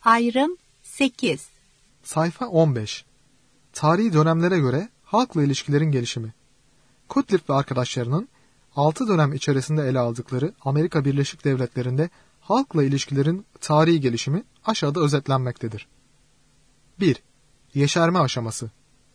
Ayrım 8. Sayfa 15. Tarihi dönemlere göre halkla ilişkilerin gelişimi. Kutlup ve arkadaşlarının 6 dönem içerisinde ele aldıkları Amerika Birleşik Devletleri'nde halkla ilişkilerin tarihi gelişimi aşağıda özetlenmektedir. 1. Yeşerme aşaması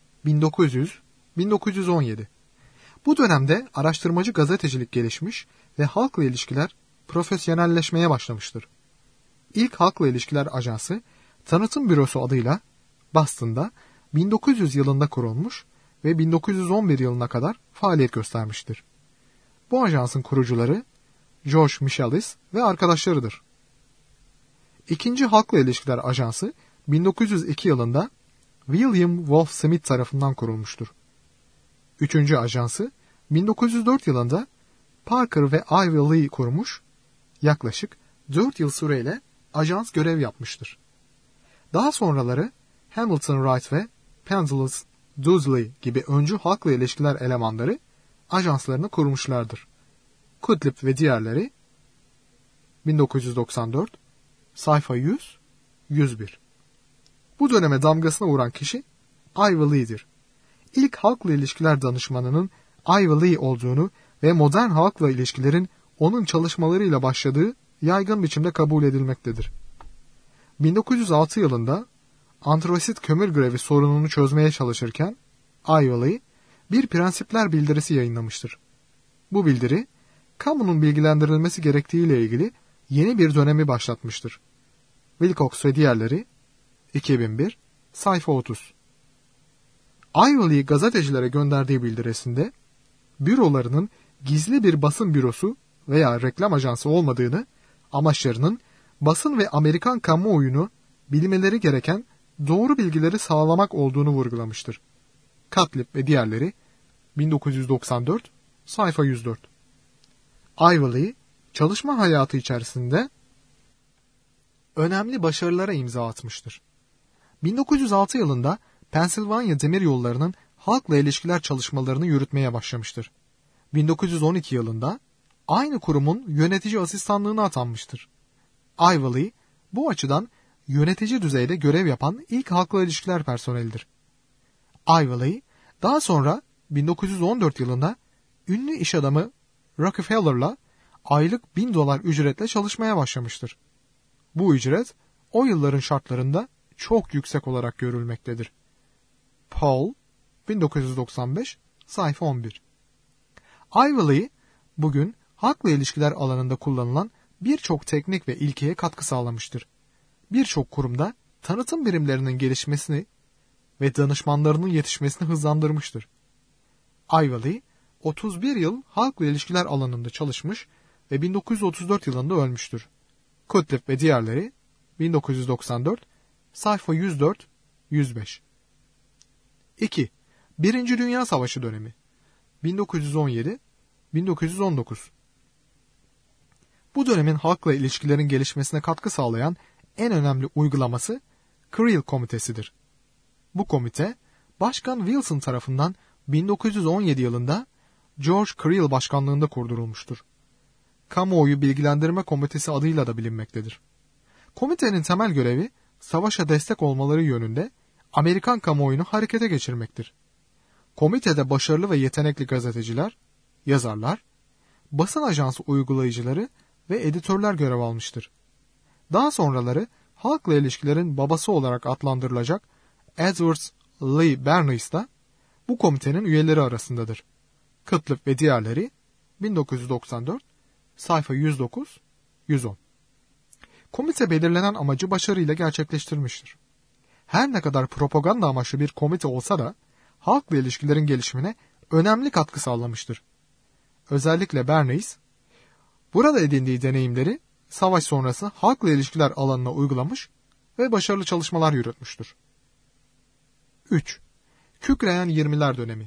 1900-1917. Bu dönemde araştırmacı gazetecilik gelişmiş ve halkla ilişkiler profesyonelleşmeye başlamıştır. İlk Halkla İlişkiler Ajansı, Tanıtım Bürosu adıyla Boston'da 1900 yılında kurulmuş ve 1911 yılına kadar faaliyet göstermiştir. Bu ajansın kurucuları George Michalis ve arkadaşlarıdır. İkinci Halkla İlişkiler Ajansı 1902 yılında William Wolf Smith tarafından kurulmuştur. Üçüncü ajansı 1904 yılında Parker ve Ivy Lee kurmuş, yaklaşık 4 yıl süreyle ajans görev yapmıştır. Daha sonraları Hamilton Wright ve Pendleton Dudley gibi öncü halkla ilişkiler elemanları ajanslarını kurmuşlardır. Kutlup ve diğerleri 1994, sayfa 100, 101. Bu döneme damgasına vuran kişi Ivy Lee'dir. İlk halkla ilişkiler danışmanının Ivy Lee olduğunu ve modern halkla ilişkilerin onun çalışmalarıyla başladığı yaygın biçimde kabul edilmektedir. 1906 yılında antrasit kömür grevi sorununu çözmeye çalışırken Ivy Lee bir prensipler bildirisi yayınlamıştır. Bu bildiri, kamunun bilgilendirilmesi gerektiğiyle ilgili yeni bir dönemi başlatmıştır. Wilcox ve diğerleri 2001, sayfa 30. Ivy Lee gazetecilere gönderdiği bildirisinde bürolarının gizli bir basın bürosu veya reklam ajansı olmadığını, amaçlarının basın ve Amerikan kamuoyunu bilmeleri gereken doğru bilgileri sağlamak olduğunu vurgulamıştır. Kutlup ve diğerleri 1994, sayfa 104. Ivy Lee, çalışma hayatı içerisinde önemli başarılara imza atmıştır. 1906 yılında Pensilvanya Demiryolları'nın halkla ilişkiler çalışmalarını yürütmeye başlamıştır. 1912 yılında aynı kurumun yönetici asistanlığına atanmıştır. Ivy Lee, bu açıdan yönetici düzeyde görev yapan ilk halkla ilişkiler personelidir. Ivy Lee, daha sonra 1914 yılında ünlü iş adamı Rockefeller'la aylık $1000 ücretle çalışmaya başlamıştır. Bu ücret o yılların şartlarında çok yüksek olarak görülmektedir. Paul, 1995, sayfa 11. Ivy Lee, bugün halkla ilişkiler alanında kullanılan birçok teknik ve ilkeye katkı sağlamıştır. Birçok kurumda tanıtım birimlerinin gelişmesini ve danışmanlarının yetişmesini hızlandırmıştır. Ivy Lee, 31 yıl halkla ilişkiler alanında çalışmış ve 1934 yılında ölmüştür. Kutlup ve diğerleri 1994, sayfa 104-105. 2. Birinci Dünya Savaşı dönemi 1917-1919. Bu dönemin halkla ilişkilerin gelişmesine katkı sağlayan en önemli uygulaması Creel Komitesi'dir. Bu komite, Başkan Wilson tarafından 1917 yılında George Creel başkanlığında kurdurulmuştur. Kamuoyu Bilgilendirme Komitesi adıyla da bilinmektedir. Komitenin temel görevi, savaşa destek olmaları yönünde Amerikan kamuoyunu harekete geçirmektir. Komitede başarılı ve yetenekli gazeteciler, yazarlar, basın ajansı uygulayıcıları ve editörler görev almıştır. Daha sonraları halkla ilişkilerin babası olarak adlandırılacak Edward Lee Bernays da bu komitenin üyeleri arasındadır. Kutlup ve diğerleri 1994, sayfa 109-110. Komite belirlenen amacı başarıyla gerçekleştirmiştir. Her ne kadar propaganda amaçlı bir komite olsa da halkla ilişkilerin gelişimine önemli katkı sağlamıştır. Özellikle Bernays, burada edindiği deneyimleri savaş sonrası halkla ilişkiler alanına uygulamış ve başarılı çalışmalar yürütmüştür. 3. Kükreyen 20'ler dönemi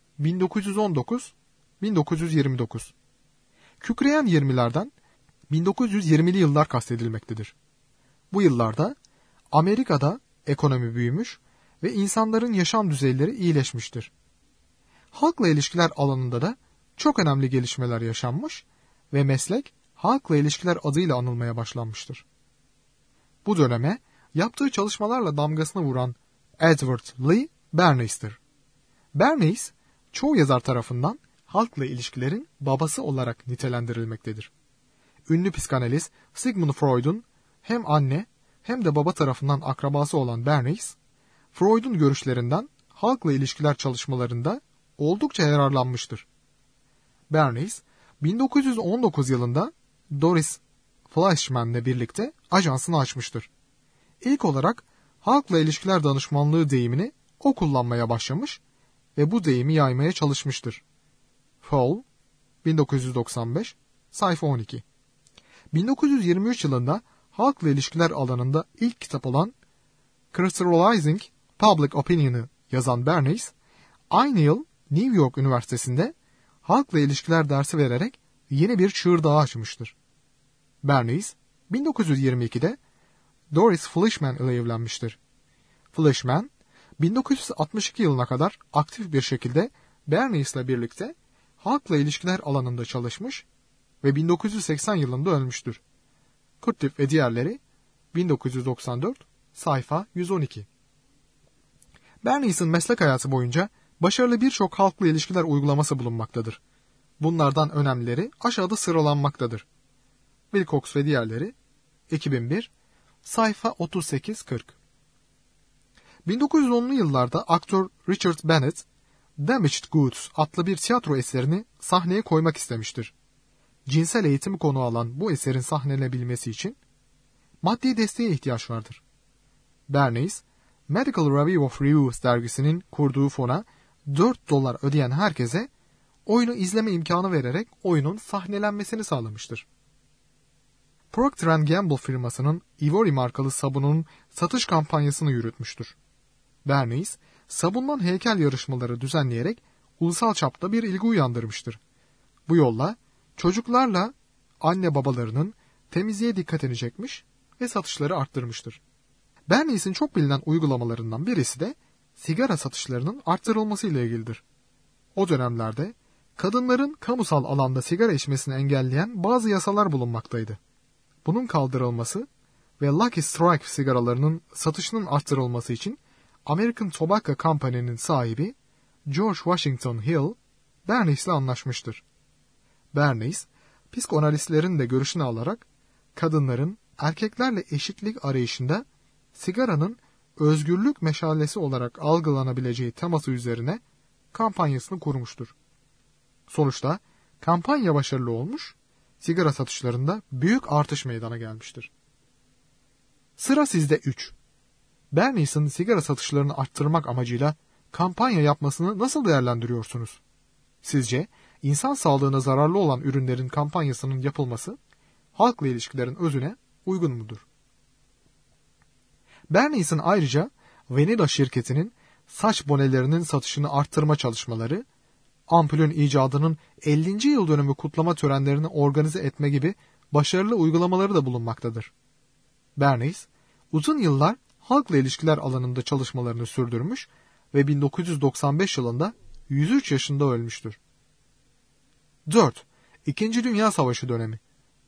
1919-1929. Kükreyen 20'lerden 1920'li yıllar kastedilmektedir. Bu yıllarda Amerika'da ekonomi büyümüş ve insanların yaşam düzeyleri iyileşmiştir. Halkla ilişkiler alanında da çok önemli gelişmeler yaşanmış ve meslek halkla ilişkiler adıyla anılmaya başlanmıştır. Bu döneme yaptığı çalışmalarla damgasını vuran Edward Lee Bernays'tir. Bernays, çoğu yazar tarafından halkla ilişkilerin babası olarak nitelendirilmektedir. Ünlü psikanalist Sigmund Freud'un hem anne hem de baba tarafından akrabası olan Bernays, Freud'un görüşlerinden halkla ilişkiler çalışmalarında oldukça yararlanmıştır. Bernays, 1919 yılında Doris Fleischmann'le birlikte ajansını açmıştır. İlk olarak halkla ilişkiler danışmanlığı deyimini o kullanmaya başlamış ve bu deyimi yaymaya çalışmıştır. Fall, 1995, sayfa 12. 1923 yılında halkla ilişkiler alanında ilk kitap olan Crystallizing Public Opinion'ı yazan Bernays, aynı yıl New York Üniversitesi'nde halkla ilişkiler dersi vererek yeni bir çığır dağı açmıştır. Bernays, 1922'de Doris Fleischmann ile evlenmiştir. Fleischmann, 1962 yılına kadar aktif bir şekilde Bernays ile birlikte halkla ilişkiler alanında çalışmış ve 1980 yılında ölmüştür. Kurtif ve diğerleri 1994, sayfa 112. Bernays'in meslek hayatı boyunca başarılı birçok halkla ilişkiler uygulaması bulunmaktadır. Bunlardan önemlileri aşağıda sıralanmaktadır. Wilcox ve diğerleri 2001, sayfa 38-40. 1910'lu yıllarda aktör Richard Bennett, Damaged Goods adlı bir tiyatro eserini sahneye koymak istemiştir. Cinsel eğitimi konu alan bu eserin sahnelenebilmesi için maddi desteğe ihtiyaç vardır. Bernays, Medical Review of Reviews dergisinin kurduğu fona $4 ödeyen herkese oyunu izleme imkanı vererek oyunun sahnelenmesini sağlamıştır. Procter & Gamble firmasının Ivory markalı sabunun satış kampanyasını yürütmüştür. Bernays, sabundan heykel yarışmaları düzenleyerek ulusal çapta bir ilgi uyandırmıştır. Bu yolla çocuklarla anne babalarının temizliğe dikkatini çekmiş ve satışları arttırmıştır. Bernays'in çok bilinen uygulamalarından birisi de sigara satışlarının arttırılması ile ilgilidir. O dönemlerde kadınların kamusal alanda sigara içmesini engelleyen bazı yasalar bulunmaktaydı. Bunun kaldırılması ve Lucky Strike sigaralarının satışının arttırılması için American Tobacco Company'nin sahibi George Washington Hill, Bernays'le anlaşmıştır. Bernays, psikoanalistlerin de görüşünü alarak kadınların erkeklerle eşitlik arayışında sigaranın özgürlük meşalesi olarak algılanabileceği teması üzerine kampanyasını kurmuştur. Sonuçta kampanya başarılı olmuş, sigara satışlarında büyük artış meydana gelmiştir. Sıra sizde 3. Bernays'in sigara satışlarını arttırmak amacıyla kampanya yapmasını nasıl değerlendiriyorsunuz? Sizce insan sağlığına zararlı olan ürünlerin kampanyasının yapılması halkla ilişkilerin özüne uygun mudur? Bernays'in ayrıca Vanilla şirketinin saç bonelerinin satışını arttırma çalışmaları, ampulün icadının 50. yıl dönümü kutlama törenlerini organize etme gibi başarılı uygulamaları da bulunmaktadır. Bernays, uzun yıllar halkla ilişkiler alanında çalışmalarını sürdürmüş ve 1995 yılında 103 yaşında ölmüştür. 4. İkinci Dünya Savaşı dönemi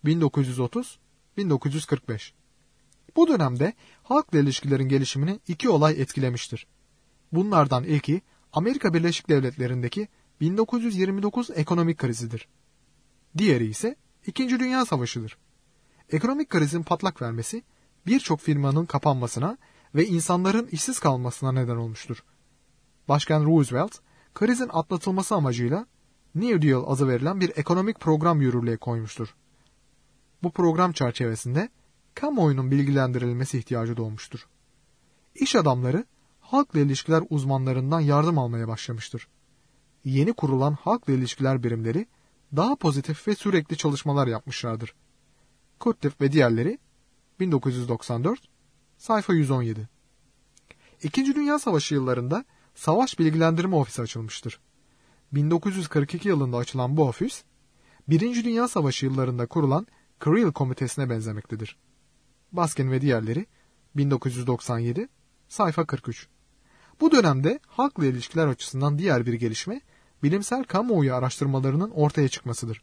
1930-1945. Bu dönemde halkla ilişkilerin gelişimini iki olay etkilemiştir. Bunlardan ilki Amerika Birleşik Devletleri'ndeki 1929 ekonomik krizidir. Diğeri ise İkinci Dünya Savaşı'dır. Ekonomik krizin patlak vermesi birçok firmanın kapanmasına ve insanların işsiz kalmasına neden olmuştur. Başkan Roosevelt, krizin atlatılması amacıyla New Deal adı verilen bir ekonomik program yürürlüğe koymuştur. Bu program çerçevesinde kamuoyunun bilgilendirilmesi ihtiyacı doğmuştur. İş adamları halkla ilişkiler uzmanlarından yardım almaya başlamıştır. Yeni kurulan halkla ilişkiler birimleri daha pozitif ve sürekli çalışmalar yapmışlardır. Kurtif ve diğerleri 1994, sayfa 117. İkinci Dünya Savaşı yıllarında Savaş Bilgilendirme Ofisi açılmıştır. 1942 yılında açılan bu ofis, Birinci Dünya Savaşı yıllarında kurulan Creel Komitesi'ne benzemektedir. Baskin ve diğerleri 1997, sayfa 43. Bu dönemde halkla ilişkiler açısından diğer bir gelişme, bilimsel kamuoyu araştırmalarının ortaya çıkmasıdır.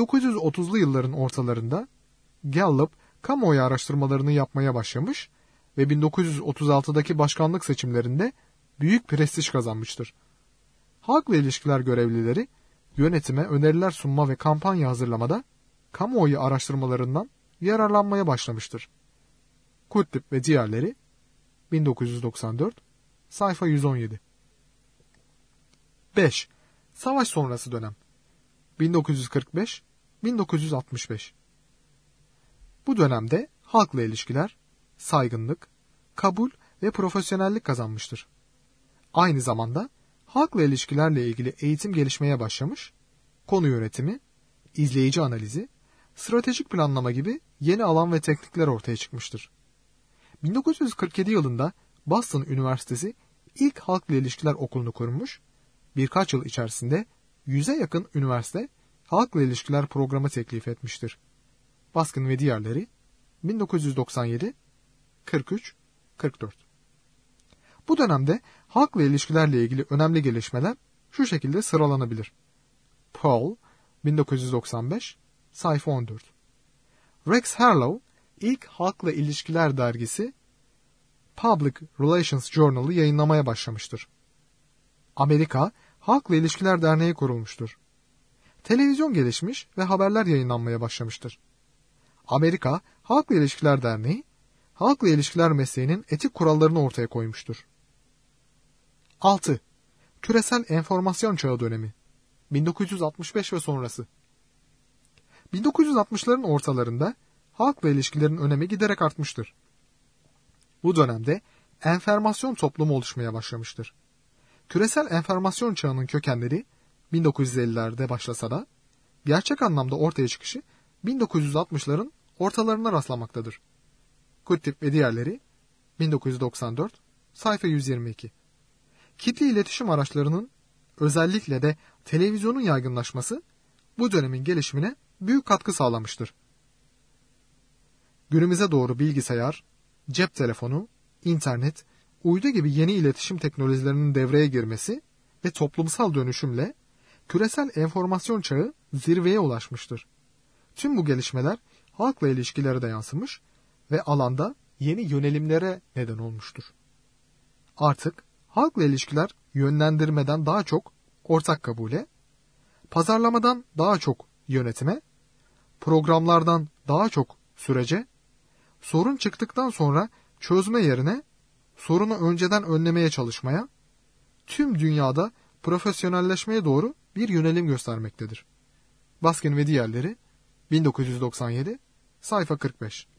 1930'lu yılların ortalarında Gallup kamuoyu araştırmalarını yapmaya başlamış ve 1936'daki başkanlık seçimlerinde büyük prestij kazanmıştır. Halkla ilişkiler görevlileri yönetime öneriler sunma ve kampanya hazırlamada kamuoyu araştırmalarından yararlanmaya başlamıştır. Kutlup ve diğerleri 1994 sayfa 117. 5. Savaş sonrası dönem 1945-1965. Bu dönemde halkla ilişkiler, saygınlık, kabul ve profesyonellik kazanmıştır. Aynı zamanda halkla ilişkilerle ilgili eğitim gelişmeye başlamış, konu yönetimi, izleyici analizi, stratejik planlama gibi yeni alan ve teknikler ortaya çıkmıştır. 1947 yılında Boston Üniversitesi ilk halkla ilişkiler okulunu kurmuş, birkaç yıl içerisinde 100'e yakın üniversite halkla ilişkiler programı teklif etmiştir. Baskin ve diğerleri 1997, 43, 44. Bu dönemde halkla ilişkilerle ilgili önemli gelişmeler şu şekilde sıralanabilir. Paul, 1995, sayfa 14. Rex Harlow, ilk halkla ilişkiler dergisi Public Relations Journal'ı yayınlamaya başlamıştır. Amerika Halkla İlişkiler Derneği kurulmuştur. Televizyon gelişmiş ve haberler yayınlanmaya başlamıştır. Amerika Halkla İlişkiler Derneği, halkla ilişkiler mesleğinin etik kurallarını ortaya koymuştur. 6. Küresel enformasyon çağı dönemi 1965 ve sonrası. 1960'ların ortalarında halkla ilişkilerin önemi giderek artmıştır. Bu dönemde enformasyon toplumu oluşmaya başlamıştır. Küresel enformasyon çağının kökenleri 1950'lerde başlasa da gerçek anlamda ortaya çıkışı 1960'ların ortalarına rastlamaktadır. Kutlup ve diğerleri 1994 sayfa 122. Kitle iletişim araçlarının özellikle de televizyonun yaygınlaşması bu dönemin gelişimine büyük katkı sağlamıştır. Günümüze doğru bilgisayar, cep telefonu, internet, uydu gibi yeni iletişim teknolojilerinin devreye girmesi ve toplumsal dönüşümle küresel enformasyon çağı zirveye ulaşmıştır. Tüm bu gelişmeler halkla ilişkilere de yansımış ve alanda yeni yönelimlere neden olmuştur. Artık halkla ilişkiler yönlendirmeden daha çok ortak kabule, pazarlamadan daha çok yönetime, programlardan daha çok sürece, sorun çıktıktan sonra çözme yerine sorunu önceden önlemeye çalışmaya, tüm dünyada profesyonelleşmeye doğru bir yönelim göstermektedir. Baskin ve diğerleri 1997 sayfa 45.